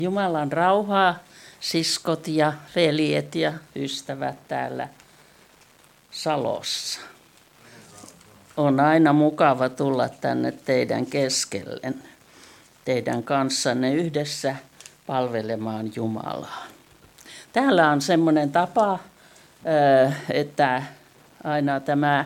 Jumalan rauhaa, siskot ja veljet ja ystävät täällä Salossa. On aina mukava tulla tänne teidän keskelle, teidän kanssanne yhdessä palvelemaan Jumalaa. Täällä on semmoinen tapa, että aina tämä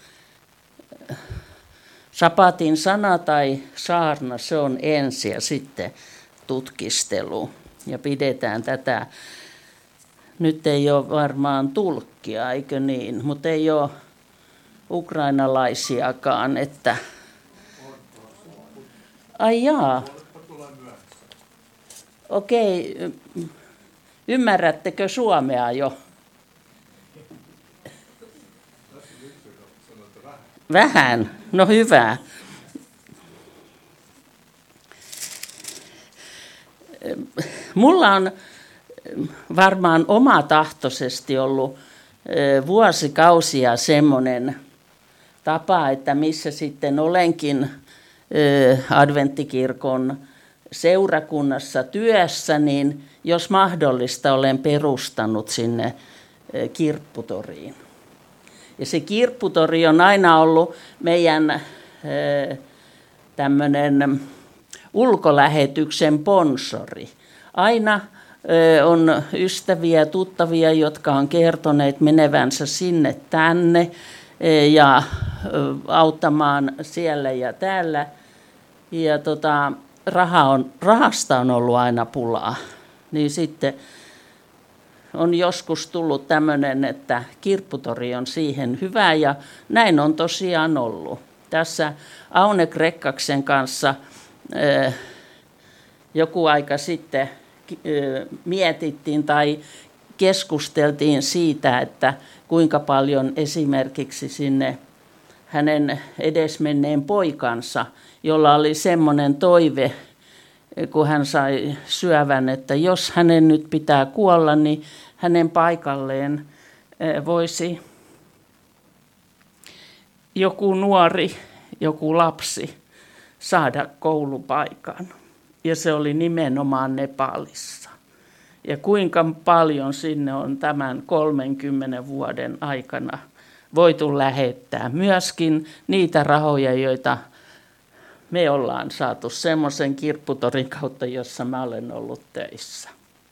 sapatin sana tai saarna, se on ensin ja sitten tutkistelu. Ja pidetään tätä, nyt ei ole varmaan tulkkia, eikö niin, mutta ei ole ukrainalaisiakaan, että... Ai jaa. Okei, ymmärrättekö suomea jo? Vähän, no hyvä. Mulla on varmaan omatahtoisesti ollut vuosikausia semmoinen tapa, että missä sitten olenkin adventtikirkon seurakunnassa työssä, niin jos mahdollista olen perustanut sinne kirpputoriin. Ja se kirpputori on aina ollut meidän tämmöinen ulkolähetyksen sponsori. Aina on ystäviä ja tuttavia, jotka on kertoneet menevänsä sinne tänne ja auttamaan siellä ja täällä. Ja rahasta on ollut aina pulaa. Niin sitten on joskus tullut tämmöinen, että kirpputori on siihen hyvä ja näin on tosiaan ollut. Tässä Aune Krekkaksen kanssa joku aika sitten mietittiin tai keskusteltiin siitä, että kuinka paljon esimerkiksi sinne hänen edesmenneen poikansa, jolla oli semmoinen toive, kun hän sai syövän, että jos hänen nyt pitää kuolla, niin hänen paikalleen voisi joku nuori, joku lapsi saada koulupaikan. Ja se oli nimenomaan Nepalissa. Ja kuinka paljon sinne on tämän 30 vuoden aikana voitu lähettää. Myöskin niitä rahoja, joita me ollaan saatu semmoisen kirpputorin kautta, jossa mä olen ollut töissä.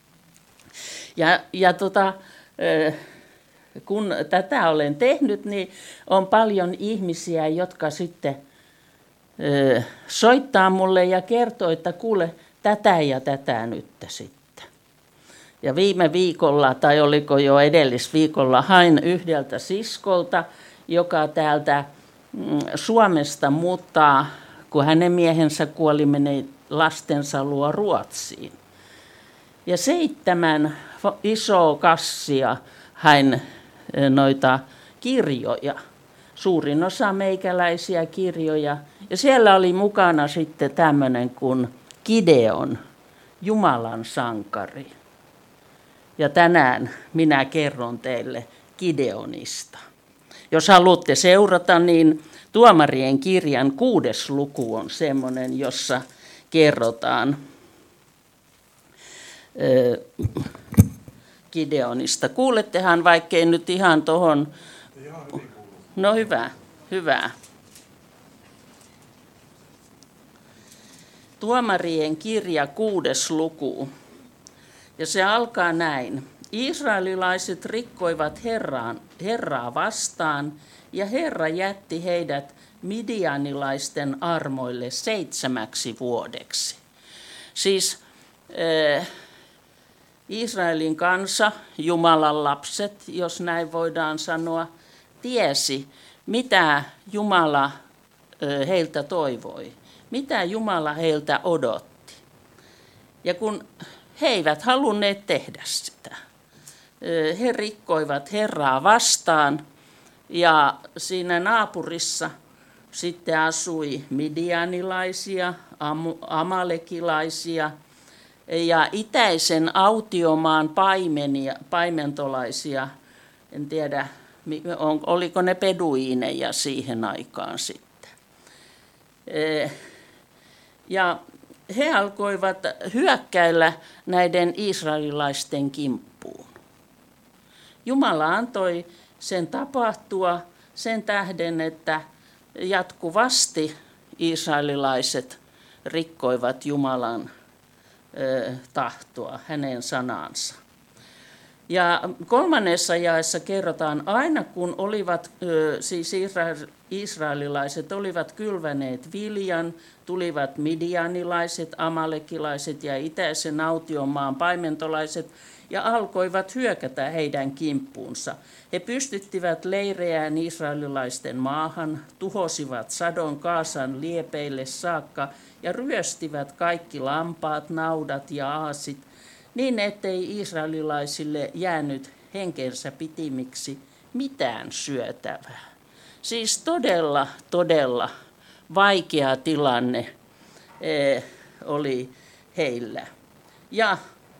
Kun tätä olen tehnyt, niin on paljon ihmisiä, jotka sitten soittaa mulle ja kertoo, että kuule tätä ja tätä nyt sitten. Ja viime viikolla, tai oliko jo edellisviikolla, hain yhdeltä siskolta, joka täältä Suomesta muuttaa, kun hänen miehensä kuoli, meni lastensa luo Ruotsiin. Ja 7 isoa kassia hain noita kirjoja. Suurin osa meikäläisiä kirjoja. Ja siellä oli mukana sitten tämmöinen kuin Gideon, Jumalan sankari. Ja tänään minä kerron teille Gideonista. Jos haluatte seurata, niin Tuomarien kirjan 6. luku on semmoinen, jossa kerrotaan Gideonista. Kuulettehan, vaikkei nyt ihan tuohon... No hyvä, hyvä. Tuomarien kirja 6. luku. Ja se alkaa näin. Israelilaiset rikkoivat Herraa vastaan, ja Herra jätti heidät midianilaisten armoille 7 vuodeksi. Siis Israelin kansa, Jumalan lapset, jos näin voidaan sanoa, tiesi, mitä Jumala heiltä toivoi, mitä Jumala heiltä odotti. Ja kun he eivät halunneet tehdä sitä, he rikkoivat Herraa vastaan ja siinä naapurissa sitten asui midianilaisia, amalekilaisia ja itäisen autiomaan paimentolaisia, en tiedä, oliko ne peduiineja siihen aikaan sitten. Ja he alkoivat hyökkäillä näiden israelilaisten kimppuun. Jumala antoi sen tapahtua sen tähden, että jatkuvasti israelilaiset rikkoivat Jumalan tahtoa, hänen sanansa. Ja 3. jaessa kerrotaan, aina kun siis israelilaiset olivat kylväneet viljan, tulivat midianilaiset, amalekilaiset ja itäisen autiomaan paimentolaiset ja alkoivat hyökätä heidän kimppuunsa. He pystyttivät leirejään israelilaisten maahan, tuhosivat sadon Kaasan liepeille saakka ja ryöstivät kaikki lampaat, naudat ja aasit, niin ettei israelilaisille jäänyt henkensä pitimiksi mitään syötävää. Siis todella vaikea tilanne oli heillä. Ja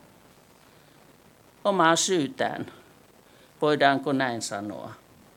omaa syytään, voidaanko näin sanoa.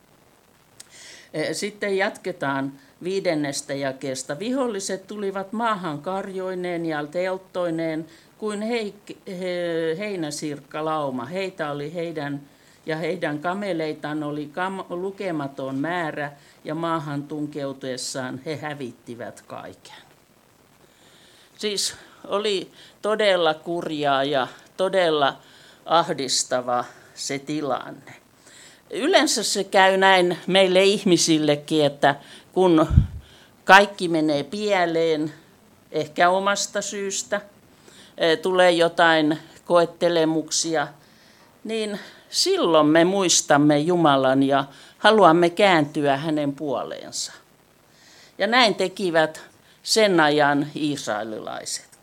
Sitten jatketaan 5. jakeesta. Viholliset tulivat maahan karjoineen ja telttoineen kuin heinäsirkkalauma. Heitä oli heidän kameleitaan oli lukematon määrä ja maahan tunkeutuessaan he hävittivät kaiken. Siis oli todella kurjaa ja todella ahdistava se tilanne. Yleensä se käy näin meille ihmisillekin, että kun kaikki menee pieleen, ehkä omasta syystä, tulee jotain koettelemuksia, niin silloin me muistamme Jumalan ja haluamme kääntyä hänen puoleensa. Ja näin tekivät sen ajan israelilaisetkin.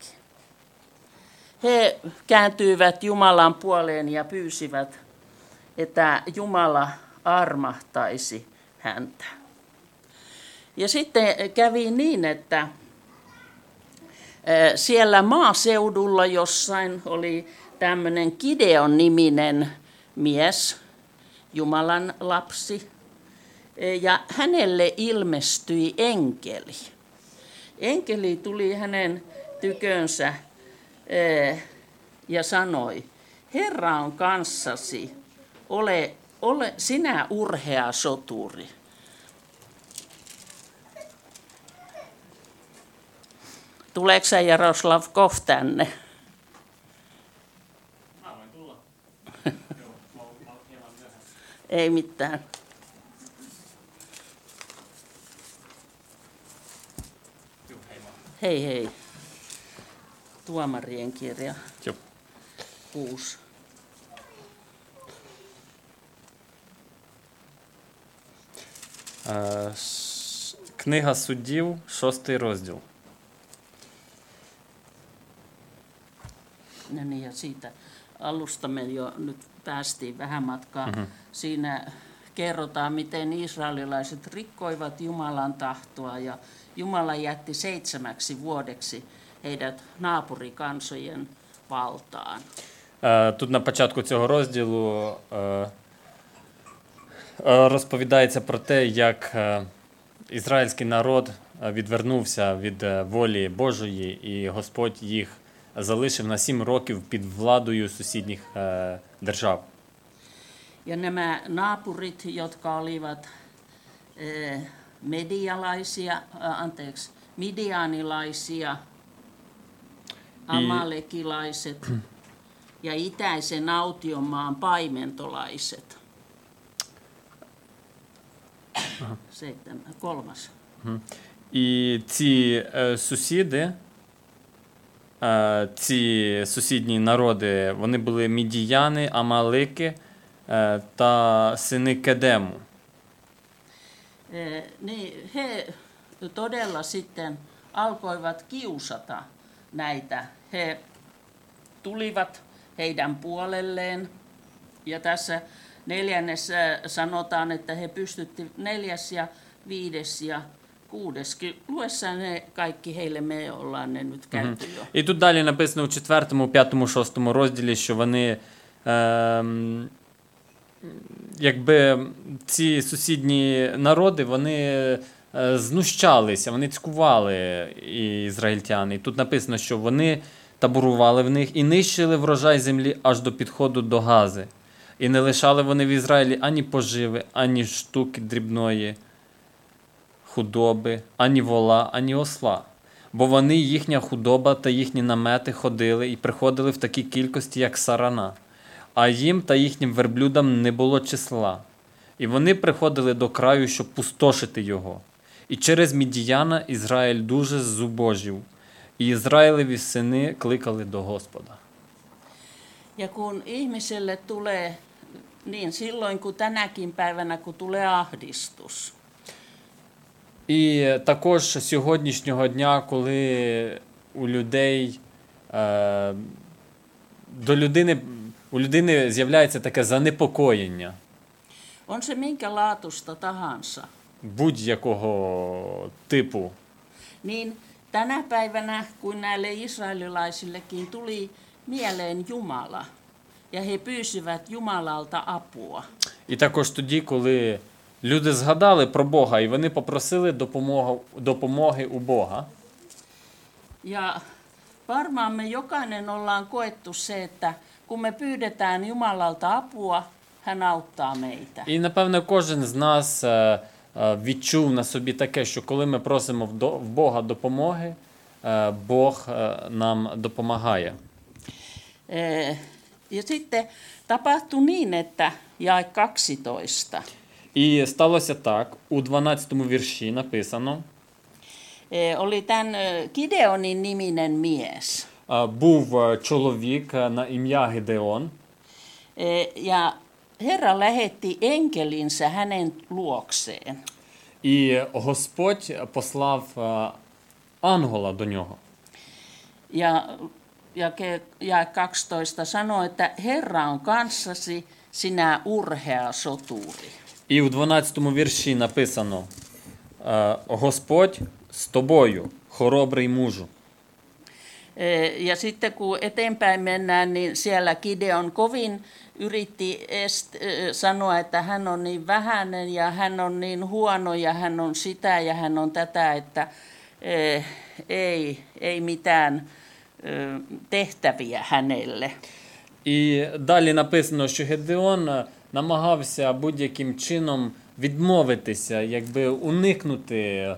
He kääntyivät Jumalan puoleen ja pyysivät, että Jumala armahtaisi häntä. Ja sitten kävi niin, että siellä maaseudulla jossain oli tämmöinen Gideon niminen mies, Jumalan lapsi, ja hänelle ilmestyi enkeli. Enkeli tuli hänen tykönsä ja sanoi, Herra on kanssasi, ole sinä urhea soturi. Tuleeko sä Jaroslav kohta tänne? Mä voin tulla. Joo, mä oon hieman myöhässä. Ei mitään. Joo, hei vaan. Hei hei. Tuomarien kirja. Joo. 6. Книга суддів, 6 розділ. No niin, ja siitä alusta me jo nyt päästiin vähän matkaa. Siinä kerrotaan, miten israelilaiset rikkoivat Jumalan tahtoa ja Jumala jätti 7 vuodeksi heidät naapurikansojen valtaan. Тут на початку цього розділу розповідається про те, як ізраїльський народ відвернувся від волі Божої, і Господь їх залишив на 7 років під владою сусідніх держав. Ja nämä naapurit, jotka olivat midianilaisia, amalekilaiset ja itäisen autiomaan paimentolaiset. 3. І ці сусіди, ці сусідні народи, вони були мідіяни, амалики та сини Кедему. Niin he todella sitten alkoivat kiusata näitä. He tulivat heidän puolelleen ja tässä 4. sanotaan, että he pystyttivät 4. ja 5. ja 6. Luessaan ne kaikki heille me ollaan ne nyt käyty jo. І тут далі написано у 4, 5, 6 розділі, що вони, якби ці сусідні народи, вони знущалися, вони цькували ізраїльтяни. І тут написано, що вони таборували в них і нищили врожай землі аж до підходу до Гази. І не лишали вони в Ізраїлі ані поживи, ані штуки дрібної худоби, ані вола, ані осла. Бо вони, їхня худоба та їхні намети ходили і приходили в такій кількості, як сарана. А їм та їхнім верблюдам не було числа. І вони приходили до краю, щоб пустошити його. І через Мідіяна Ізраїль дуже зубожив. І Ізраїлеві сини кликали до Господа. Ja kun ihmiselle tulee, niin silloin kuin tänäkin päivänä, kun tulee ahdistus, І також сьогоднішнього дня, коли у людей, у людини з'являється таке занепокоєння on se minkä laatusta tahansa, будь-якого типу, niin tänä päivänä, kun näille israelilaisillekin tuli mieleen Jumala, ja he pyysivät Jumalalta apua, і також тоді, коли люди згадали про Бога і вони попросили допомоги у Бога. ja varmaan me jokainen ollaan koettu se, että kun me pyydetään Jumalalta apua, hän auttaa meitä. І, напевно, кожен з нас відчув на собі таке, що коли ми просимо в Бога допомоги, Бог нам допомагає. Ja sitten tapahtui niin, että jae 12. І сталося так, у 12-му вірші написано, Oli tämän Gideonin niminen mies. був чоловік на ім'я Гедеон, Ja Herra lähetti enkelinsä hänen luokseen. і Господь послав ангела до нього. Ja jae 12 sanoo, että Herra on kanssasi, sinä urhea soturi. І у 12-му вірші написано, Господь з тобою, хоробрий мужу. Ja sitten kun eteenpäin mennään, niin siellä Gideon kovin yritti sanoa, että hän on niin vähäinen ja hän on niin huono ja hän on sitä ja hän on tätä, että ei mitään tehtäviä hänelle. І далі написано, що Гедеон намагався будь-яким чином відмовитися, якби уникнути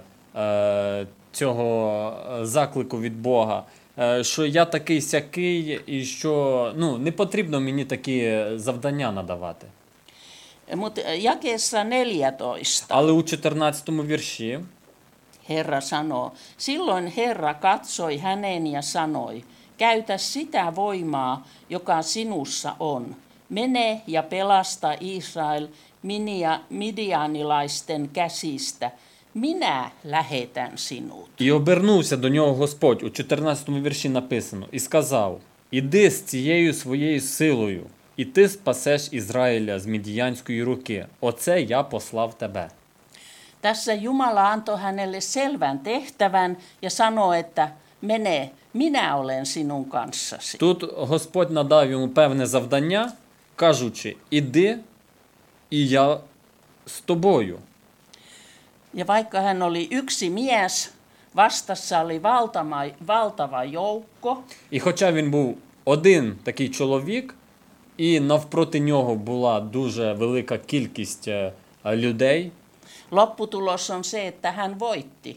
цього заклику від Бога, що я такий сякий і що не потрібно мені такі завдання надавати. Mutta jakeessa 14 Але у 14-му вірші Herra sanoo, silloin Herra katsoi häneen ja sanoi, käytä sitä voimaa, joka sinussa on. Mene ja pelasta Israel midianilaisten käsistä. Minä lähetän sinut. І обернувся до нього Господь, у 14-му вірші написано, і сказав, іди з цією своєю силою, і ти спасеш Ізраїля з мідіянської руки. Оце я послав тебе. Tässä Jumala antoi hänelle selvän tehtävän ja sanoi, että mene, minä olen sinun kanssasi. Тут Господь надав йому певне завдання, кажучи, іди, і я з тобою. Ja vaikka hän oli yksi mies, vastassa oli valtava joukko. І хоча він був один такий чоловік, і навпроти нього була дуже велика кількість людей, Lopputulos on se, että hän voitti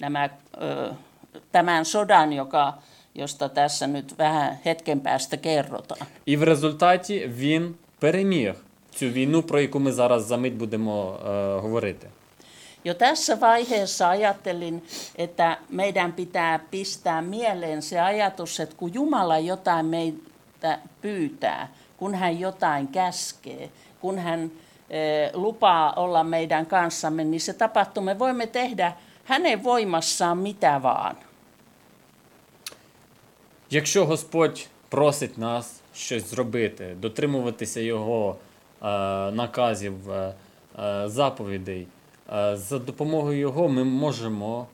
tämän sodan, josta tässä nyt vähän hetken päästä kerrotaan. і в результаті він переміг цю війну, про яку ми зараз за мить будемо говорити. Jo tässä vaiheessa ajattelin, että meidän pitää pistää mieleen se ajatus, että kun Jumala jotain meitä pyytää, kun hän jotain käskee, kun hän lupaa olla meidän kanssamme, niin se tapahtuu. Me voimme tehdä hänen voimassaan mitä vaan. Якщо Господь просить нас щось зробити, дотримуватися Його наказів, заповідей, за допомогою Його ми можемо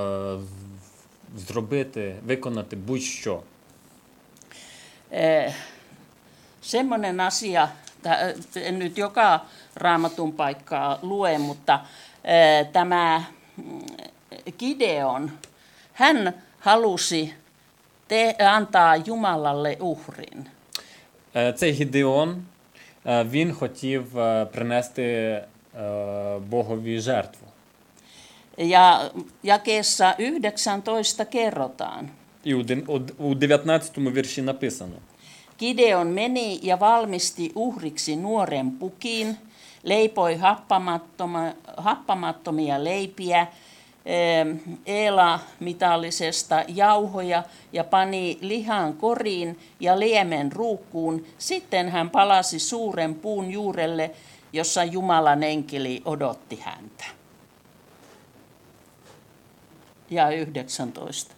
виконати будь-що. Semmoinen asia, en nyt joka Raamatun paikkaa lue, mutta tämä Gideon, hän halusi antaa Jumalalle uhrin. Цей Гідеон, він хотів принести Богові жертву. Ja jakeessa 19 kerrotaan. І у 19-му вірші написано. Gideon meni ja valmisti uhriksi nuoren pukin, leipoi happamattomia leipiä, eela-mitallisesta jauhoja ja pani lihan koriin ja liemen ruukkuun. Sitten hän palasi suuren puun juurelle, jossa Jumalan enkeli odotti häntä. Ja 19.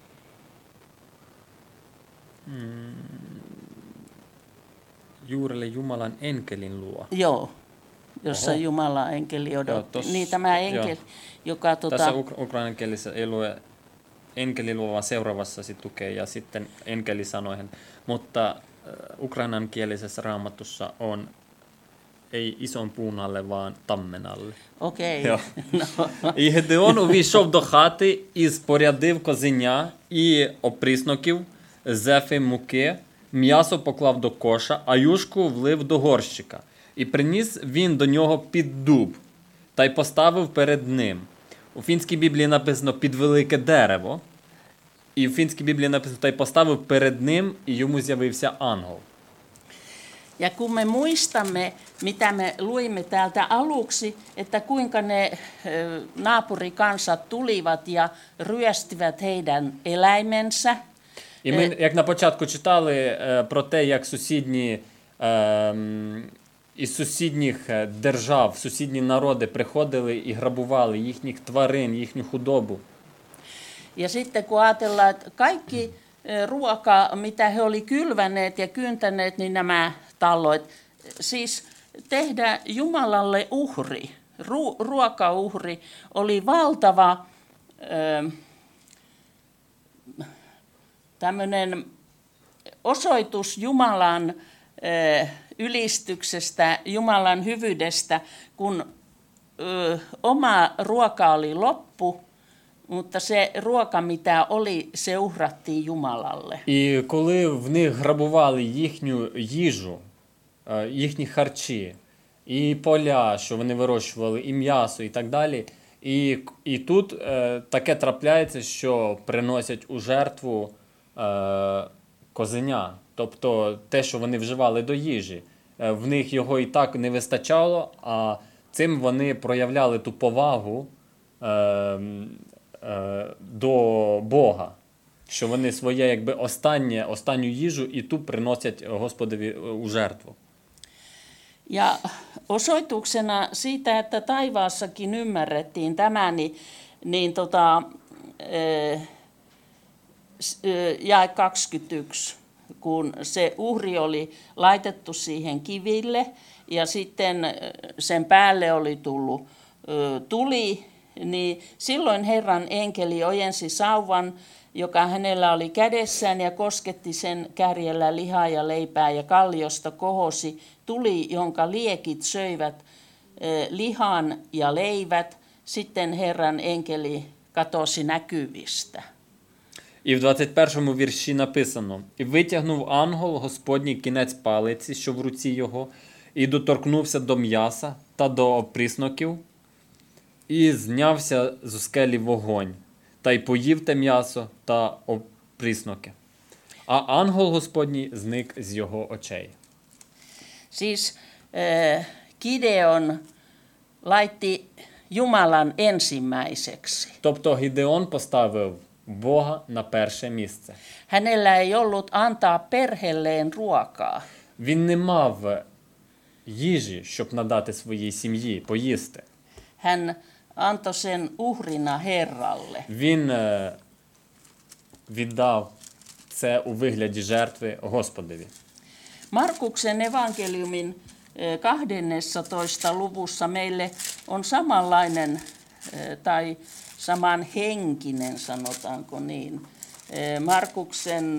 Juurelle Jumalan enkelin luo. Joo, jossa Jumalan enkeli odotti. Niin tämä enkeli, joka... Tässä ukrainankielisessä ei lue enkeli luo, vaan seuraavassa sit lukee ja sitten enkeli sanoihin. Mutta ukrainankielisessä raamatussa on ei ison puun alle, vaan tammen alle. Окей. І Гедеон увійшов до хати і спорядив козеня і оприсноків, зефи муки, м'ясо поклав до коша, а юшку влив до горщика. І приніс він до нього під дуб, та й поставив перед ним. У фінській Біблії написано «під велике дерево», і в фінській Біблії написано «та й поставив перед ним, і йому з'явився ангел». Ja kun me muistamme, mitä me luimme täältä aluksi, että kuinka ne naapurikansat tulivat ja ryöstivät heidän eläimensä. І ми, як на початку читали про те, як із сусідніх держав, сусідні народи приходили і грабували їхніх тварин, їхню худобу. Ja sitten kun ajatellaan, että kaikki ruoka, mitä he oli kylväneet ja kyntäneet, niin nämä talloit, siis tehdä Jumalalle uhri, ruokauhri, oli valtava tämmöinen osoitus Jumalan ylistyksestä, Jumalan hyvyydestä, kun oma ruoka oli loppu, mutta se ruoka, mitä oli, se uhrattiin Jumalalle. І коли в них грабували їхню їжу, їхні харчі, і поля, що вони вирощували, і м'ясо, і так далі, і тут таке трапляється, що приносять у жертву козеня, тобто те, що вони вживали до їжі. В них його і так не вистачало, а цим вони проявляли ту повагу до Бога, що вони своє якби останню їжу і ту приносять Господові у жертву. Ja osoituksena siitä, että taivaassakin ymmärrettiin tämä, jae 21, kun se uhri oli laitettu siihen kiville ja sitten sen päälle oli tullut tuli, niin silloin Herran enkeli ojensi sauvan, joka hänellä oli kädessään, ja kosketti sen kärjellä lihaa ja leipää, ja kalliosta kohosi tuli, jonka liekit söivät lihan ja leivät. Sitten Herran enkeli katosi näkyvistä. І в 21-му вірші написано: «І витягнув ангел Господній кінець палиці, що в руці його, і доторкнувся до м'яса та до оприсноків, і знявся з скелі вогонь, та й поїв те м'ясо та оприсноки. А ангел Господній зник з його очей». Siis Gideon laitti Jumalan ensimmäiseksi. Тобто Гідеон поставив Бога на перше місце. Hänellä ei ollut antaa perheelleen ruokaa. Він не мав їжі, щоб надати своїй сім'ї, поїсти. Hän antoi sen uhrina Herralle. Він віддав це у вигляді жертви Господові. Markuksen evankeliumin 12. luvussa meille on samanlainen tai samanhenkinen, sanotaanko niin. Markuksen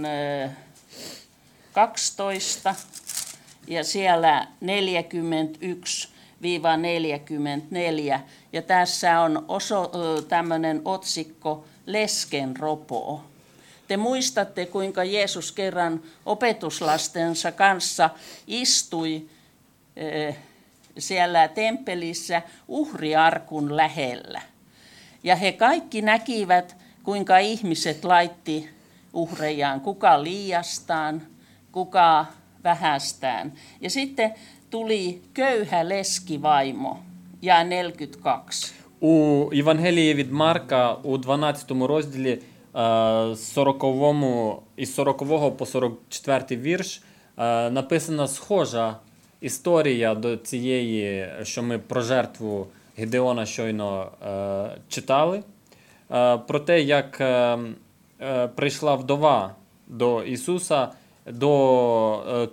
12 ja siellä 41 Ja tässä on tämmöinen otsikko Lesken ropo. Te muistatte, kuinka Jeesus kerran opetuslastensa kanssa istui siellä temppelissä uhriarkun lähellä. Ja he kaikki näkivät, kuinka ihmiset laitti uhrejaan, kuka liiastaan, kuka vähästään. Ja sitten tuli köyhä leskivaimo, ja 42. У Євангелії від Марка у 12 розділі із 40 по 44 вірш написана схожа історія до цієї, що ми про жертву Гедеона щойно читали. Про те, як прийшла вдова до Ісуса, до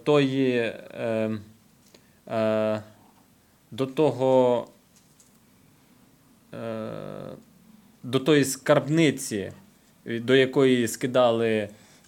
тої скарбниці, до якої скидали,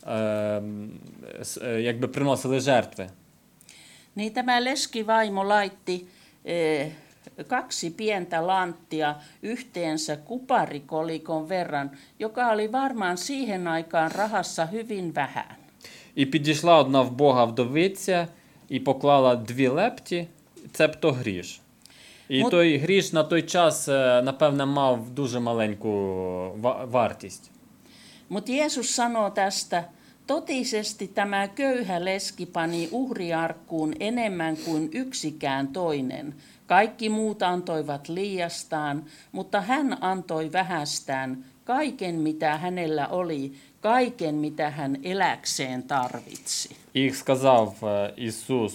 якби приносили жертви. Niin tämä leskivaimo laitti 2 pientä lanttia yhteensä kuparikolikon verran, joka oli varmaan siihen aikaan rahassa hyvin vähän. І підійшла одна вбога вдовиця і поклала 2 лепті, цебто гріш. І той гріш на той час, напевне, мав дуже маленьку вартість. Mutta Jeesus sanoo tästä, totisesti tämä köyhä leski pani uhriarkkuun enemmän kuin yksikään toinen. Kaikki muut antoivat liiastaan, mutta hän antoi vähästään kaiken, mitä hänellä oli, kaiken, mitä hän eläkseen tarvitsi. І сказав Ісус: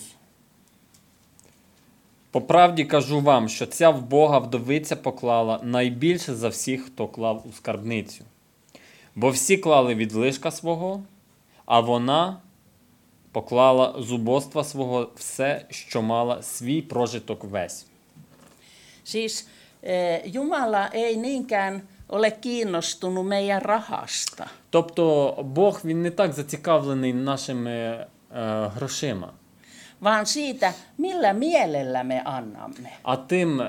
по правді кажу вам, що ця вбога вдовиця поклала найбільше за всіх, хто клав у скарбницю. Бо всі клали від лишка свого, а вона поклала з убоства свого все, що мала, свій прожиток весь. Siis Jumala ei niinkään ole kiinnostunut meidän rahasta. Тобто Бог, він не так зацікавлений нашими грошима, vaan siitä, millä mielellä me annamme. а тим,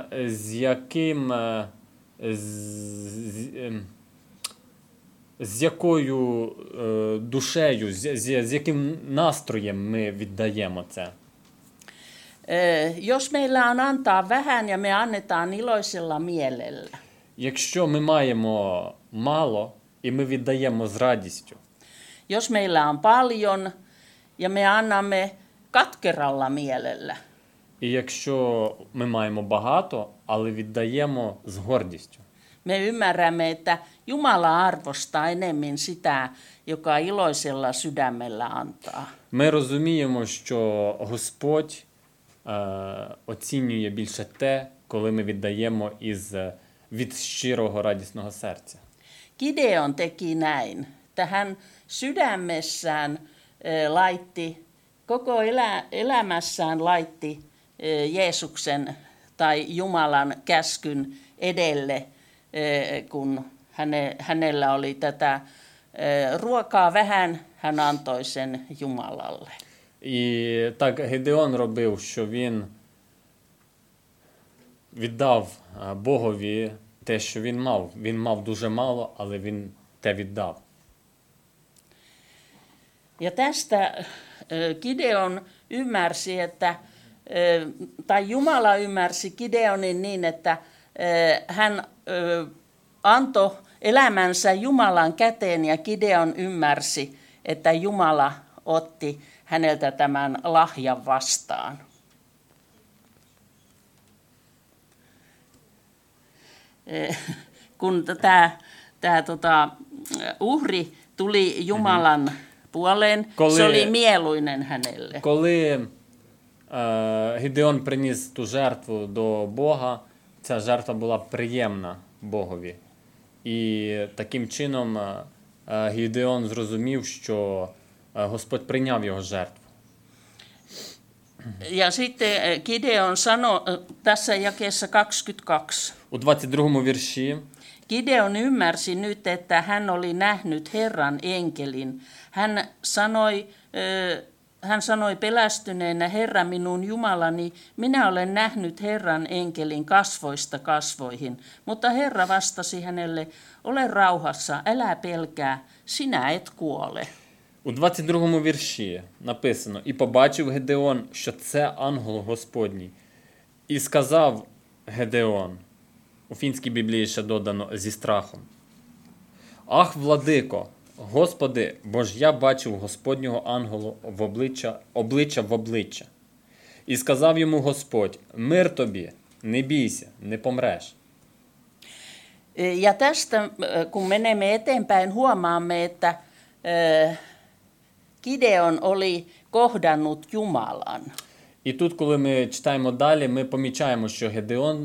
з якою душею, з яким настроєм ми віддаємо це. Jos meillä on antaa vähän ja me annetaan iloisella mielellä. Якщо ми маємо мало і ми віддаємо з радістю. Jos meillä on paljon ja me annamme katkeralla mielellä. І якщо ми маємо багато, але віддаємо з гордістю. Me ymmärrämme, että Jumala arvostaa enemmän sitä, joka iloisella sydämellä antaa. Ми розуміємо, що Господь оцінює більше те, коли ми віддаємо від щирого радісного серця. Gideon teki näin, että hän sydämessään laitti, koko elämässään laitti Jeesuksen tai Jumalan käskyn edelle, kun hänellä oli tätä ruokaa vähän, hän antoi sen Jumalalle. І так Гедеон робив, що він віддав Богові те, що він мав. Він мав дуже мало, але він те віддав. Ja tästä Gideon ymmärsi, tai Jumala ymmärsi Gideonin niin, että hän antoi elämänsä Jumalan käteen ja Gideon ymmärsi, että Jumala otti häneltä tämän lahjan vastaan. Kun tämä uhri tuli Jumalan puoleen, se oli mieluinen hänelle. Коли Гедеон приніс ту жертву до Бога, ця жертва була приємна Богові. І таким чином Гедеон зрозумів, що Господь прийняв його жертву. Ja sitten Gideon sanoi tässä jakeessa 22. У 22 вірші Gideon ymmärsi nyt, että hän oli nähnyt Herran enkelin. Hän sanoi hän sanoi pelästyneenä, Herra minun Jumalani, minä olen nähnyt Herran enkelin kasvoista kasvoihin. Mutta Herra vastasi hänelle, ole rauhassa, älä pelkää, sinä et kuole. У 22-му вірші написано: «І побачив Гедеон, що це ангел Господній. І сказав Гедеон», у фінській біблії ще додано «зі страхом». «Ах, владико, Господи, бо ж я бачив Господнього ангелу в обличчя в обличчя. І сказав йому Господь, мир тобі, не бійся, не помреш». Ja tästä, kun menemme eteenpäin, huomaamme, että Gideon oli kohdannut Jumalan. І тут, коли ми читаємо далі, ми помічаємо, що Гедеон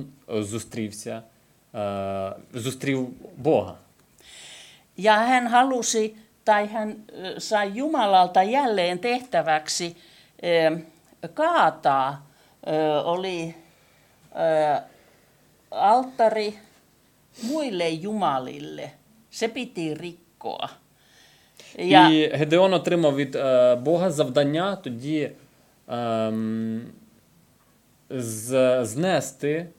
зустрів Бога. Ja hän halusi, tai hän sai Jumalalta jälleen tehtäväksi kaataa, oli alttari muille jumalille. Se piti rikkoa. І Гедеон отримав від Бога завдання тоді знести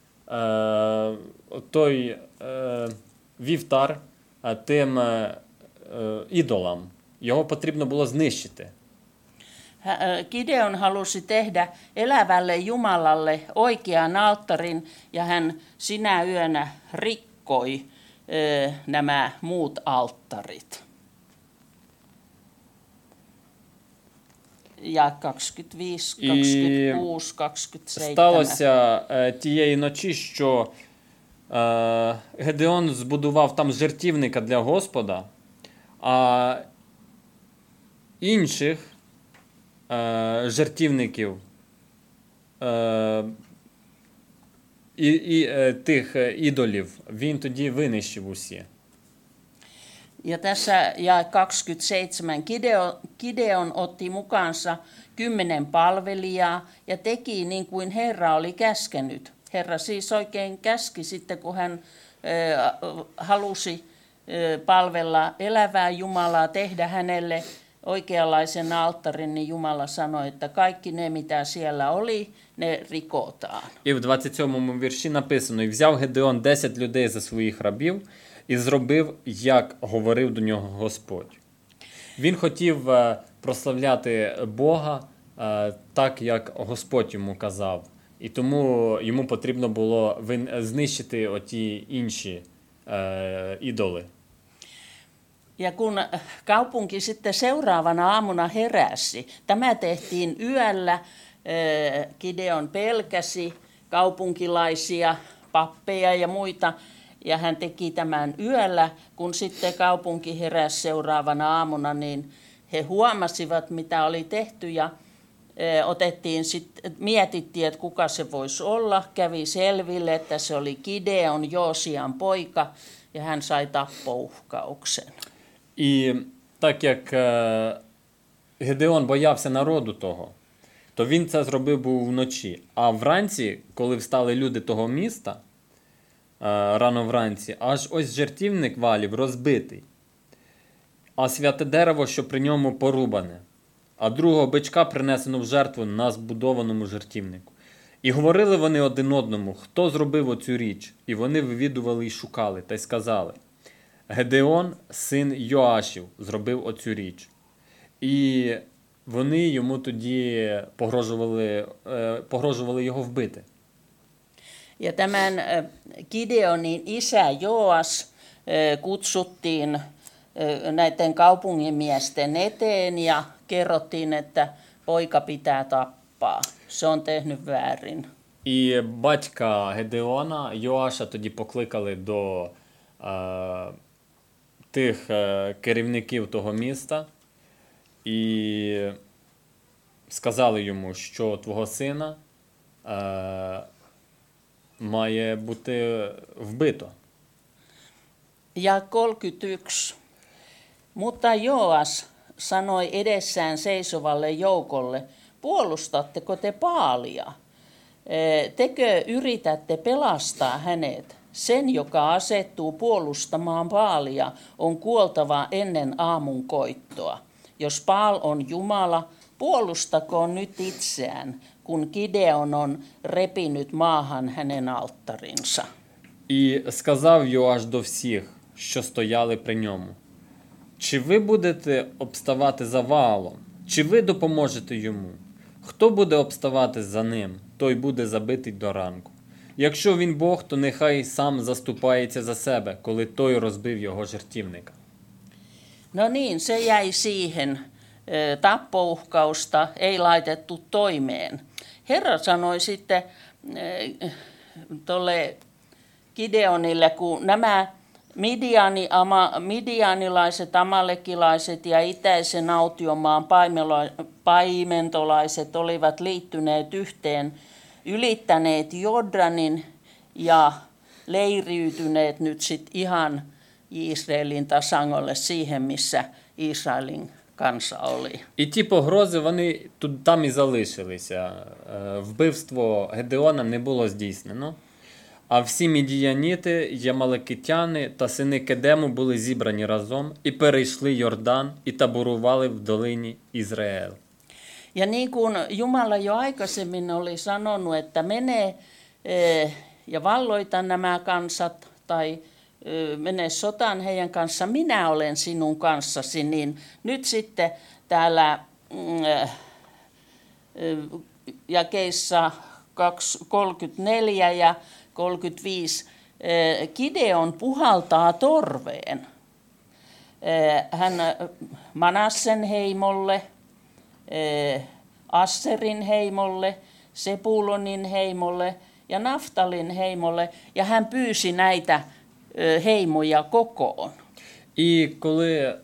той вівтар тим ідолам. Його потрібно було знищити. Gideon halusi tehdä elävälle Jumalalle oikean alttarin ja hän sinä yönä rikkoi nämä muut alttarit. Ja 25, 26, 27. Сталося тієї ночі, що Гедеон збудував там жертівника для Господа, а інших жертівників і тих ідолів він тоді винищив усі. Ja tässä jae 27 Gideon otti mukaansa 10 palvelijaa ja teki niin kuin Herra oli käskenyt. Herra siis oikein käski sitten, kun hän halusi palvella elävää Jumalaa, tehdä hänelle oikeanlaisen alttarin, niin Jumala sanoi, että kaikki ne, mitä siellä oli, ne rikotaan. І в 27-му вірші написано: «І взяв Гедеон 10 людей за своїх рабів, і зробив, як говорив до нього Господь». Він хотів прославляти Бога так, як Господь йому казав. І тому йому потрібно було знищити оті інші ідоли. Ja kun kaupunki sitten seuraavana aamuna heräsi, tämä tehtiin yöllä, Gideon pelkäsi kaupunkilaisia, pappeja ja muita, ja hän teki tämän yöllä, kun sitten kaupunki heräsi seuraavana aamuna, niin he huomasivat, mitä oli tehty, ja mietittiin, että kuka se voisi olla. Kävi selville, että se oli Gideon, Joosian poika, ja hän sai tappouhkauksen. І так як Гедеон боявся народу того, то він це зробив був вночі. А вранці, коли встали люди того міста, рано вранці, аж ось жертівник Валів розбитий, а святе дерево, що при ньому порубане, а другого бичка принесено в жертву на збудованому жертівнику. І говорили вони один одному, хто зробив оцю річ, і вони вивідували й шукали, та й сказали: Гедеон, син Йоашів, зробив оцю річ. І вони йому тоді погрожували його вбити. Ja tämän Gideonin isä Joas kutsuttiin näiden kaupunginmiesten eteen ja kerrottiin, että poika pitää tappaa. Se on tehnyt väärin. І батька Гедеона, Йоаша, тоді покликали до тих керівників того міста і сказали йому, що твого сина mає бути вбито. Ja 31. Mutta Joas sanoi edessään seisovalle joukolle, puolustatteko te Baalia? Tekö yritätte pelastaa hänet? Sen, joka asettuu puolustamaan Baalia, on kuoltava ennen aamun koittoa. Jos Baal on Jumala, puolustakoon nyt itseään, kun Gideon on repinyt maahan hänen alttarinsa. І сказав Йоаш до всіх, що стояли при ньому: чи ви будете обставати за Ваалом, чи ви допоможете йому? Хто буде обставати за ним, той буде забитий до ранку. Якщо він Бог, то нехай сам заступається за себе, коли той розбив його жертівника. No niin, se jäi siihen. Tappouhkausta ei laitettu toimeen. Herra sanoi sitten tuolle Gideonille, kun nämä midianilaiset, amalekilaiset ja itäisen autiomaan paimentolaiset olivat liittyneet yhteen, ylittäneet Jordanin ja leiriytyneet nyt sitten ihan Israelin tasangolle siihen, missä Israelin kansa oli. І ті погрози, вони тут там і залишилися. Вбивство Гедеона не було здійснено. А всі мідіяніти, ямалекитяни та сини Кедему були зібрані разом і перейшли Йордан і таборували в долині Ізраїл. Ja niin kuin Jumala jo aikaisemmin oli sanonut, että mene ja valloita nämä kansat tai mene sotaan heidän kanssa, minä olen sinun kanssasi, niin nyt sitten täällä jakeissa 34 ja 35 Gideon puhaltaa torveen. Hän Manassen heimolle, Asserin heimolle, Sepulonin heimolle ja Naftalin heimolle, ja hän pyysi näitä heimoja kokoon. І коли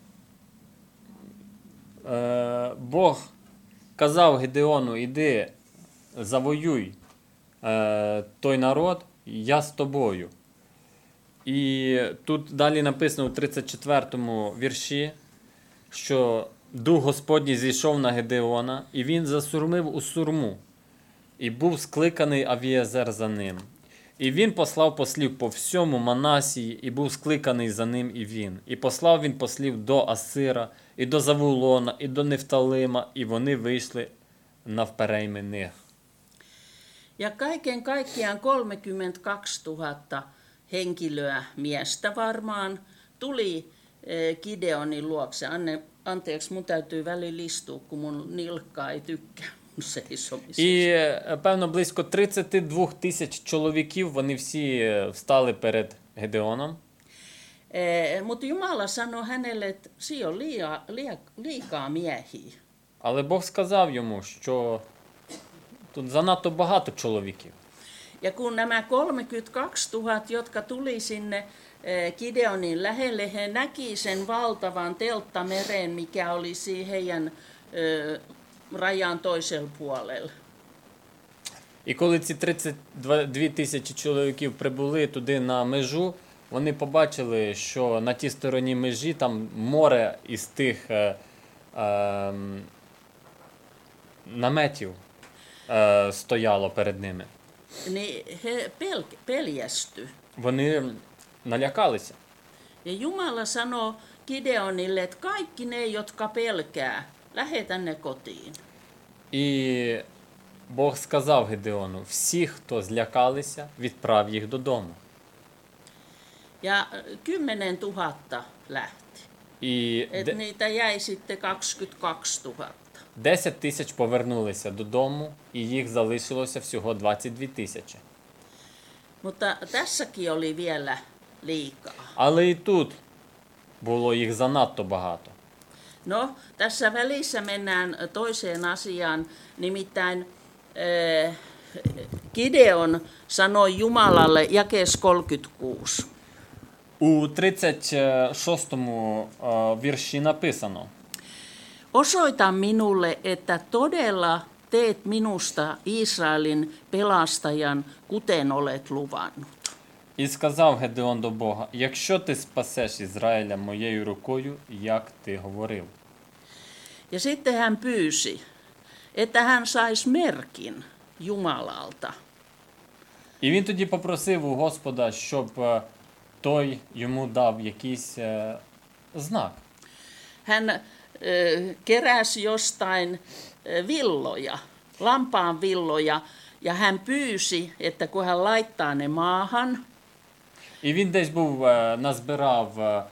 Бог казав Гедеону: іди, завоюй той народ, я з тобою. І тут далі написано у 34-му вірші, що Дух Господній зійшов на Гедеона, і він засурмив у сурму, і був скликаний Авієзер за ним. І він послав послів по всьому Манасії, і був скликаний за ним і він. І послав він послів до Асира, і до Завулона, і до Нефталима, і вони вийшли навперейми них. Ja kaiken kaikkiaan 32 000 henkilöä, miestä varmaan, tuli Gideonin luokse. Anteeksi, mun täytyy välillä istua, kun mun nilkka ei tykkää mun seisomisesta. І, певно, близько 32 тисяч чоловіків, вони всі встали перед Гедеоном. Mutta Jumala sanoi hänelle, että siinä on liikaa miehiä. Але Бог сказав йому, що тут занадто багато чоловіків. Ja kun nämä 32 000, jotka tuli sinne Gideonin lähelle, he näki sen valtavan telttameren, mikä oli heidän rajan toisella puolella. І коли ці 32 тисячі чоловіків прибули туди на межу, вони побачили, що на тій стороні межі там море із тих наметів стояло перед ними. Niin he peljästy. Вони налякалися. Ja Jumala sanoi Gideonille, että kaikki ne, jotka pelkää, lähetä ne kotiin. І Бог сказав Гедеону: всі, хто злякалися, відправ їх додому. Ja 10 000 lähti. І Niitä jäi sitten 22 000. 10 тисяч повернулися додому, і їх залишилося всього 22 тисячі. Mutta tässäkin oli vielä liikaa. Але і тут було їх занадто багато. No, tässä välissä mennään toiseen asiaan, nimittäin Gideon sanoi Jumalalle, jakees 36. У 36-му вірші написано: Osoita minulle, että todella teet minusta Israelin pelastajan, kuten olet luvannut. І сказав Гедеон до Бога: якщо ти спасеш Ізраїля моєю рукою, як ти говорив. Ja sitten hän pyysi, että hän saisi merkin Jumalalta. І він тоді попросив у Господа, щоб той йому дав якийсь знак. Hän keräsi jostain villoja, lampaan villoja, ja hän pyysi, että kun hän laittaa ne maahan, І він десь був, назбирав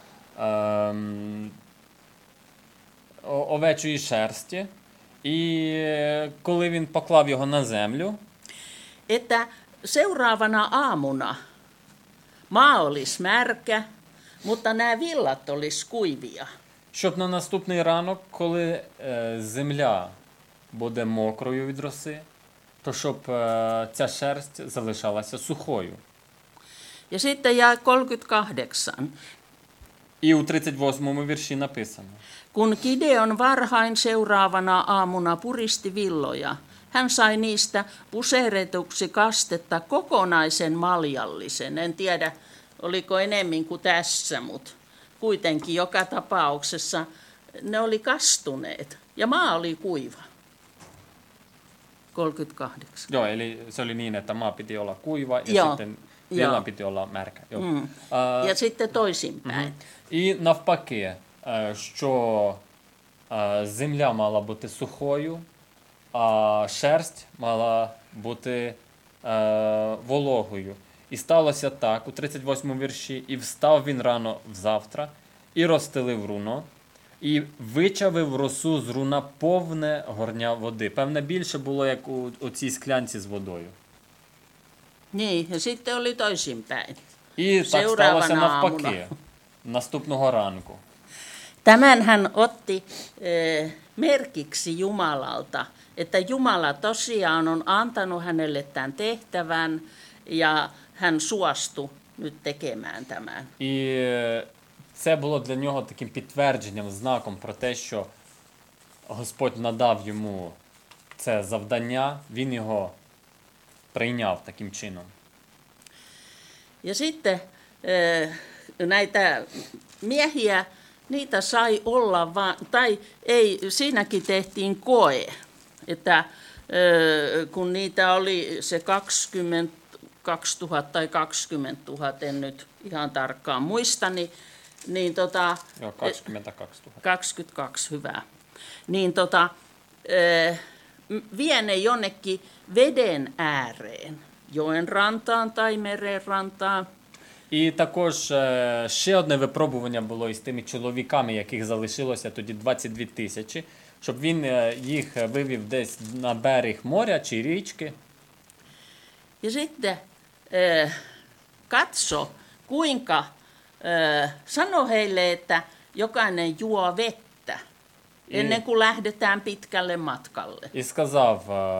овечої шерсті, і коли він поклав його на землю, että seuraavana aamuna maa olisi märkä, mutta nämä villat olisi kuivia. щоб на наступний ранок, коли земля буде мокрою від роси, то щоб ця шерсть залишалася сухою. Ja sitten jae 38. І у 38-му вірші написано: Kun Gideon varhain seuraavana aamuna puristi villoja, hän sai niistä puseretuksi kastetta kokonaisen maljallisen. En tiedä, oliko enemmän kuin tässä, mutta kuitenkin joka tapauksessa ne oli kastuneet ja maa oli kuiva. 38. Joo, eli se oli niin, että maa piti olla kuiva ja Joo. sitten villan piti olla märkä. Joo. Ja sitten toisinpäin. І навпаки, що земля мала бути сухою, а шерсть мала бути вологою. І сталося так, у 38-му вірші: «І встав він рано взавтра, і розстелив руно, і вичавив росу з руна повне горня води». Певне, більше було, як у цій склянці з водою. Niin, ja sitten oli toisinpäin. І так Seuraavana сталося навпаки, aamuna. наступного ранку. Tämän hän otti merkiksi Jumalalta, että Jumala tosiaan on antanut hänelle tämän tehtävän ja hän suostui nyt tekemään tämän. І це було для нього таким підтвердженням, знаком про те, що Господь надав йому це завдання, він його прийняв таким чином. Ja sitten näitä miehiä, niitä sai olla vaan, tai ei, siinäkin tehtiin koe, että kun niitä oli se 22 000 tai 20 000, en nyt ihan tarkkaan muista, niin Joo, 22 000. 22, hyvä. Niin vie ne jonnekin veden ääreen, joen rantaan tai meren rantaan. І також ще одне випробування було із тими чоловіками, яких залишилося тоді 22 тисячі, щоб він їх вивів десь на берег моря чи річки. Ja sitten katso, kuinka sano heille, että jokainen juo vettä ennen kuin lähdetään pitkälle matkalle. І сказав,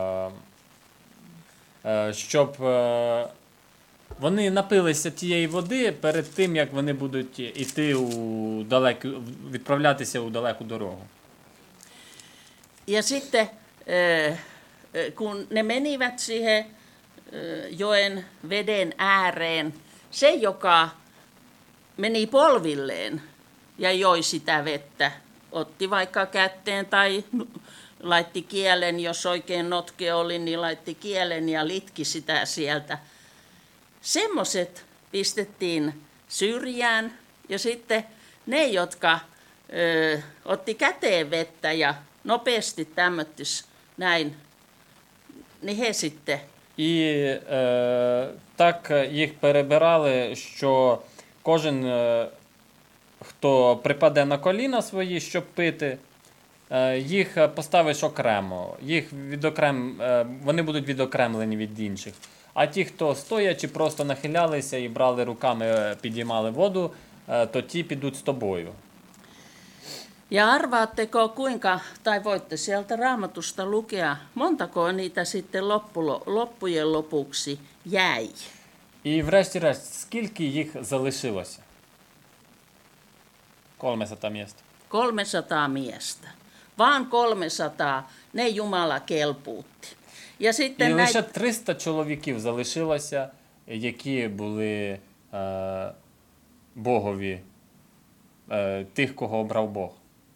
щоб вони напилися тієї води перед тим, як вони будуть іти відправлятися у далеку дорогу. Ja sitten kun ne menivät siihen joen veden ääreen, se joka meni polvilleen ja joi sitä vettä, otti vaikka kätteen tai laitti kielen, jos oikein notke oli, niin laitti kielen ja litki sitä sieltä. Semmoiset pistettiin syrjään ja sitten ne, jotka otti käteen vettä ja nopeasti tämmöttis näin, niin he sitten. І так їх перебирали, що кожен, хто припаде на коліна свої, щоб пити, їх поставиш окремо. Вони будуть відокремлені від інших. А ті, хто стоячи, просто нахилялися і брали руками, підіймали воду, то ті підуть з тобою. Ja arvaatteko kuinka, tai voitte sieltä Raamatusta lukea, montako niitä sitten loppujen lopuksi jäi? І врешті-решт, скільки їх залишилося? 300 місць. 300 miestä. Vaan 300, ne Jumala kelpuutti. Ja І sitten лише 300 чоловіків залишилося, які були Богові, тих, кого обрав Бог.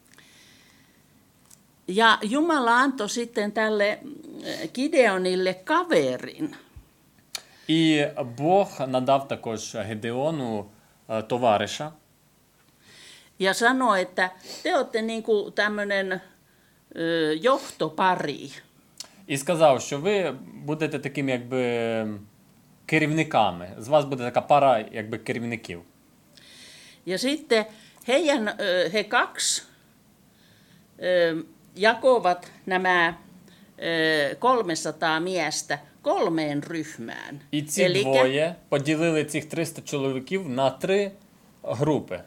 Ja Jumala antoi sitten tälle Gideonille kaverin. І Бог надав також Гедеону товариша. ja sanoi, että te olette niin kuin tämmöinen johtopari. І сказав, що ви будете такими якби керівниками. З вас буде така пара якби керівників. Ja sitten he kaksi jakovat nämä 300 miestä 3 ryhmään. І ці двоє поділили цих 300 чоловіків на 3 групи.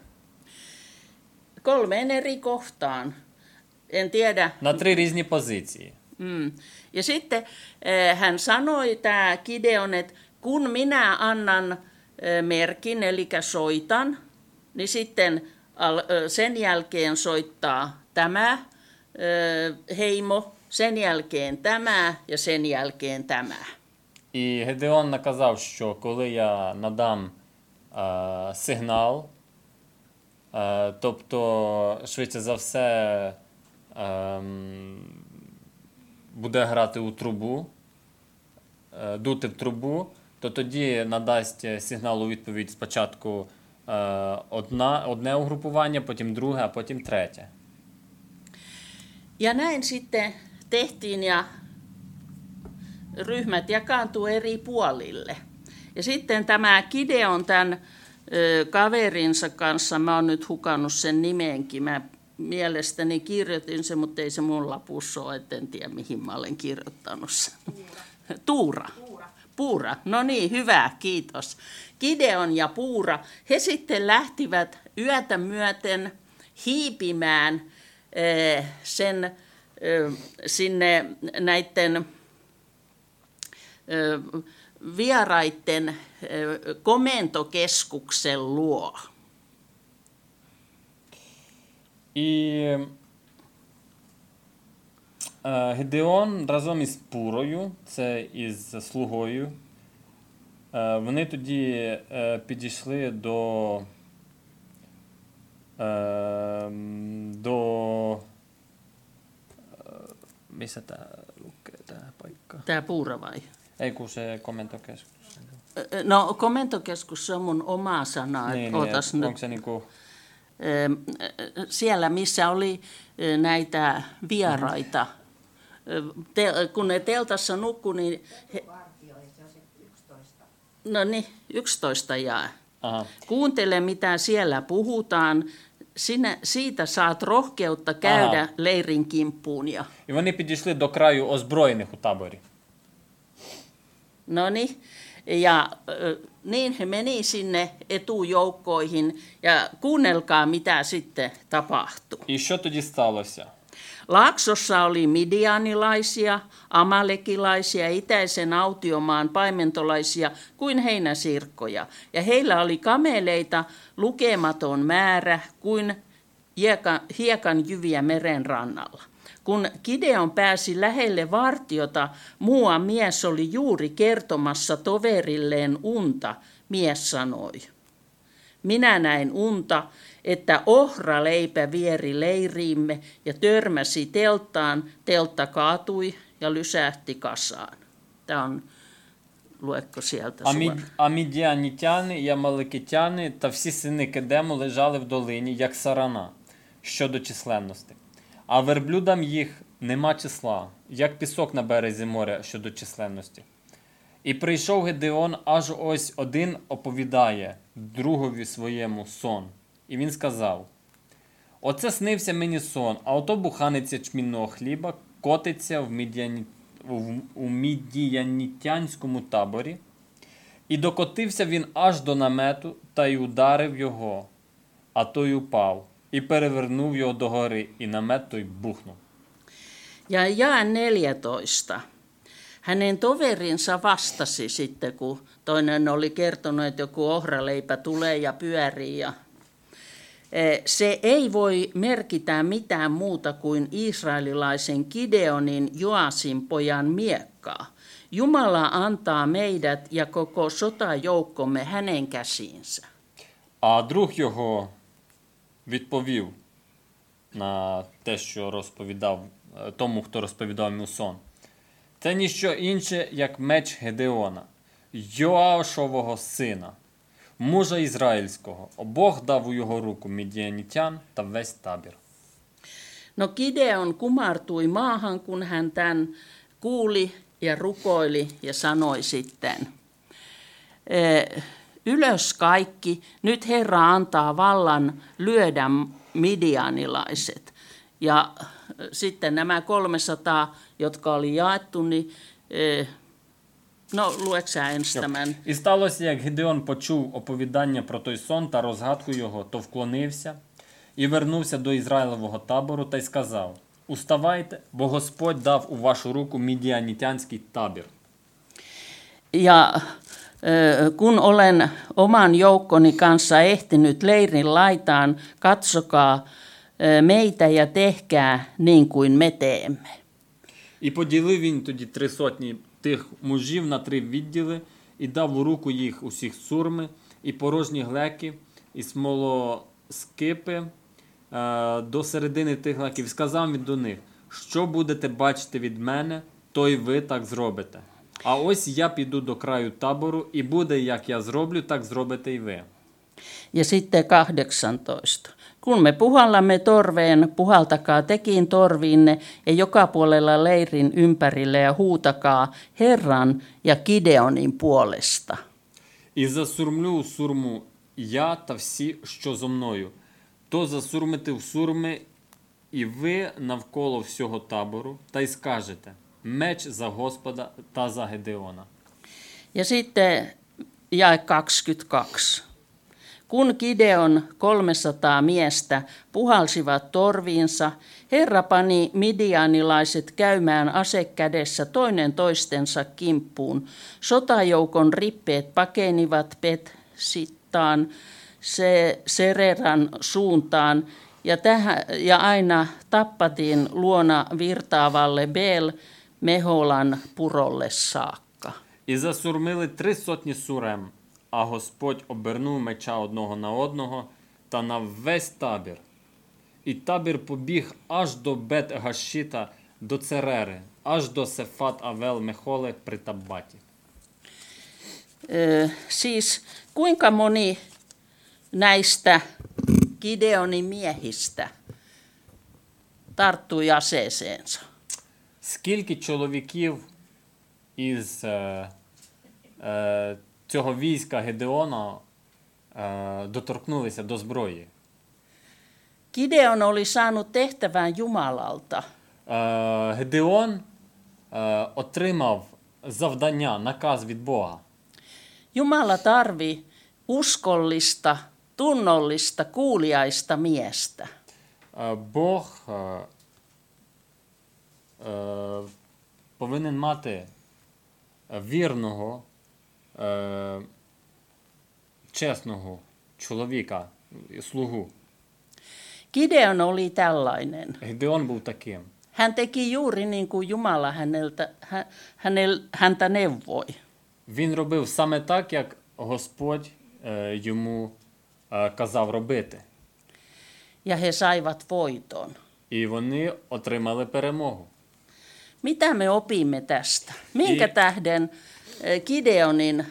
3 eri kohtaan. En tiedä. На 3 різні позиції. Ja sitten hän sanoi, tämä Gideon, että kun minä annan merkin, eli soitan, niin sitten sen jälkeen soittaa tämä heimo, sen jälkeen tämä ja sen jälkeen tämä. І Гедеон наказав, що коли я надам сигнал, тобто, швидше за все, буде грати у трубу, дути в трубу, то тоді надасть сигнал у відповідь спочатку одне угрупування, потім друге, а потім третє. Ja näin sitten tehtiin ja ryhmät jakaantui eri puolille. Ja sitten tämä Gideon tämän kaverinsa kanssa, mä oon nyt hukannut sen nimenkin, mä mielestäni kirjoitin sen, mutta ei se mun lapussa ole, en tiedä mihin mä olen kirjoittanut sen. Puura. No niin, hyvä, kiitos. Gideon ja Puura, he sitten lähtivät yötä myöten hiipimään sinne näiden vieraiden komentokeskuksen luo. І Гедеон разом із Пурою, це із слугою, вони тоді підійшли до missä tämä lukee, tämä paikka? Tämä Puura vai? Ei kun se komentokeskus. No komentokeskus se on mun oma sana. Niin, onko se niinku... Siellä, missä oli näitä vieraita. Kun ne teltassa nukkui, niin... No niin, 11 jää. Aha. Kuuntele, mitä siellä puhutaan. Siitä saat rohkeutta käydä leirin kimppuun. І вони підійшли до краю озброєних у таборі. No niin, ja niin he meni sinne etujoukkoihin ja kuunnelkaa mitä sitten tapahtui. І що тоді сталося? Laaksossa oli midianilaisia, amalekilaisia, itäisen autiomaan paimentolaisia kuin heinäsirkkoja. Ja heillä oli kameleita lukematon määrä kuin hiekan jyviä meren rannalla. Kun Gideon pääsi lähelle vartiota, muuan mies oli juuri kertomassa toverilleen unta, mies sanoi. Minä näin unta, että ohraleipä vieri leiriimme ja törmäsi telttaan, teltta kaatui ja lysähti kasaan. Tämä on, luetko sieltä suoraan? А мідіанітяни і амалекитяни та всі сини Кедему лежали в долині, як сарана, щодо численності. А верблюдам їх нема числа, як пісок на березі моря щодо численності. І прийшов Гедеон, аж ось один оповідає другові своєму сон. І він сказав: «Оце снився мені сон, а ото буханець ячмінного хліба котиться у мідіянітянському таборі. І докотився він аж до намету та й ударив його, а той упав, і перевернув його догори, і намет той бухнув». Ja jae 14. Hänen toverinsa vastasi sitten, kun toinen oli kertonut, että joku ohraleipä tulee ja pyörii. Ja se ei voi merkitä mitään muuta kuin israelilaisen Gideonin Joasin pojan miekkaa. Jumala antaa meidät ja koko sotajoukkomme hänen käsiinsä. А друг його відповів на те, що розповідав тому, хто розповідав йому сон. Це ніщо інше, як меч Гедеона, Йоашового сина. мужа ізраїльського. Бог дав у його руку мідіанітян та весь табір. No Gideon kumartui maahan, kun hän tämän kuuli ja rukoili ja sanoi sitten, ylös kaikki, nyt Herra antaa vallan lyödä midianilaiset. Ja sitten nämä 300, jotka oli jaettu, niin no lueks sä ensin tämän? І сталося, як Гедеон почув оповідання про той сон та розгадку його, то вклонився і вернувся до Ізраїлевого табору та й сказав: «Уставайте, бо Господь дав у вашу руку мідіанітянський табір». Ja kun olen oman joukkoni kanssa ehtinyt leirin laitaan, katsokaa meitä ja tehkää niin kuin me teemme. І поділив він тоді 300 тих мужів на 3 відділи, і дав у руку їх усіх сурми, і порожні глеки, і смолоскипи до середини тих глеків. Сказав він до них: «Що будете бачити від мене, то й ви так зробите. А ось я піду до краю табору, і буде, як я зроблю, так зробите й ви». Ja sitten 18. Kun me puhallamme torveen, puhaltakaa tekin torviinne ja joka puolella leirin ympärille ja huutakaa Herran ja Gideonin puolesta. «І засурмлю у сурму я та всі, що зо мною. То засурмите в сурми і ви навколо всього табору, та й скажете: меч за Господа та за Гедеона». Ja sitten jae 22. Kun Gideon 300 miestä puhalsivat torviinsa, Herra pani midianilaiset käymään ase kädessä toinen toistensa kimppuun. Sotajoukon rippeet pakenivat Bet-Sittaan Sereran suuntaan ja aina Tappatin luona virtaavalle Beel-Meholan purolle saakka. І засурмили 300 сурем, а Господь обернув меча одного на одного та на весь табір. І табір побіг аж до Бет-Гашіта, до Церери, аж до Сефат-Авел-Мехоли при Таббаті. Siis kuinka moni näistä Gideonin miehistä tarttui aseeseensa? Скільки чоловіків із цього війська Гедеона доторкнулися до зброї? Gideon oli saanut tehtävän Jumalalta. Гедеон отримав завдання, наказ від Бога. Jumala tarvii uskollista, tunnollista, kuuliaista miestä. Бог повинен мати вірного, чесного чоловіка, слугу. Gideon oli tällainen. Гедеон був таким. Hän teki juuri niin kuin Jumala häntä neuvoi. Він робив саме так, як Господь йому казав робити. Ja he saivat voiton. І вони отримали перемогу. Mitä me opimme tästä? Minkä tähden Gideonin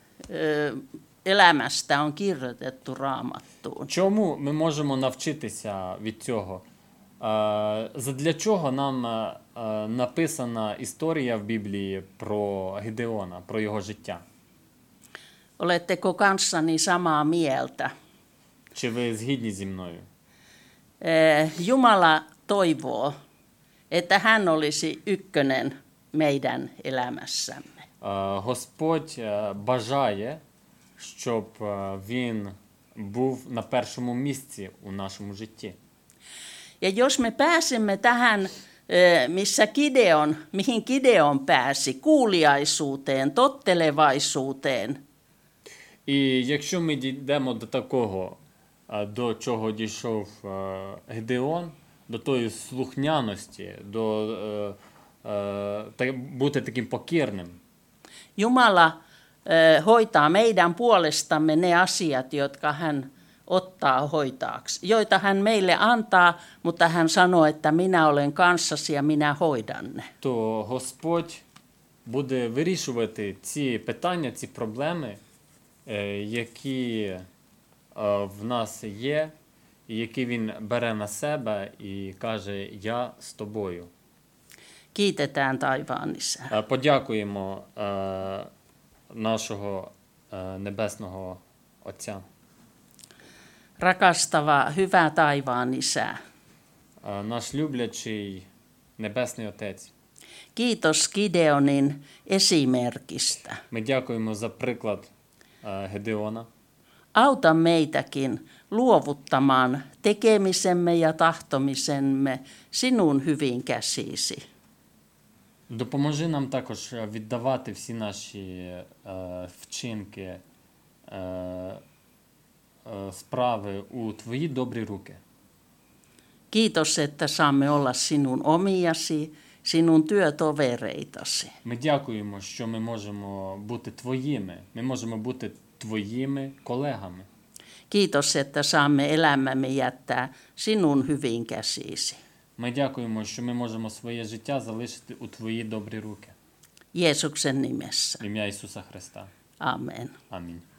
elämästä on kirjoitettu Raamattuun? Чому ми можемо навчитися від цього? Задля чого нам написана історія в Біблії про Гедеона, про його життя? Oletteko kanssani samaa mieltä? Чи ви згідні зі мною? Jumala toivoo, että hän olisi ykkönen meidän elämässämme. Господь бажає, щоб він був на першому місці у нашому житті. Ja jos me pääsemme tähän, mihin Gideon pääsi, kuuliaisuuteen, tottelevaisuuteen. І якщо ми дійдемо до такого, до чого дійшов Гедеон, до тої слухняності, до бути таким покірним. Jumala hoitaa meidän puolestamme ne asiat, jotka hän ottaa hoitaaksi, joita hän meille antaa, mutta hän sanoo, että minä olen kanssasi ja minä hoidan ne. То Господь буде вирішувати ці питання, ці проблеми які в нас є, і які він бере на себе і каже: «Я з тобою». Kiitetään taivaan Isää. Подякуємо нашого Небесного Отця. Rakastava, hyvä taivaan Isä. Наш люблячий Небесний Отець. Kiitos Gideonin esimerkistä. Ми дякуємо за приклад Гедеона. Auta meitäkin luovuttamaan tekemisemme ja tahtomisemme sinun hyvin käsisi. Допоможи нам також віддавати всі наші вчинки, справи у Твої добрі руки. Kiitos, että saamme olla sinun omiasi, sinun työtovereitasi. Ми дякуємо, що ми можемо бути Твоїми. Ми можемо бути Твоїми колегами. Kiitos, että saamme elämämme jättää sinun hyvin käsisi. Ми дякуємо, що ми можемо своє життя залишити у Твої добрі руки. Jeesuksen nimessä. В ім'я Ісуса Христа. Amen. Амінь.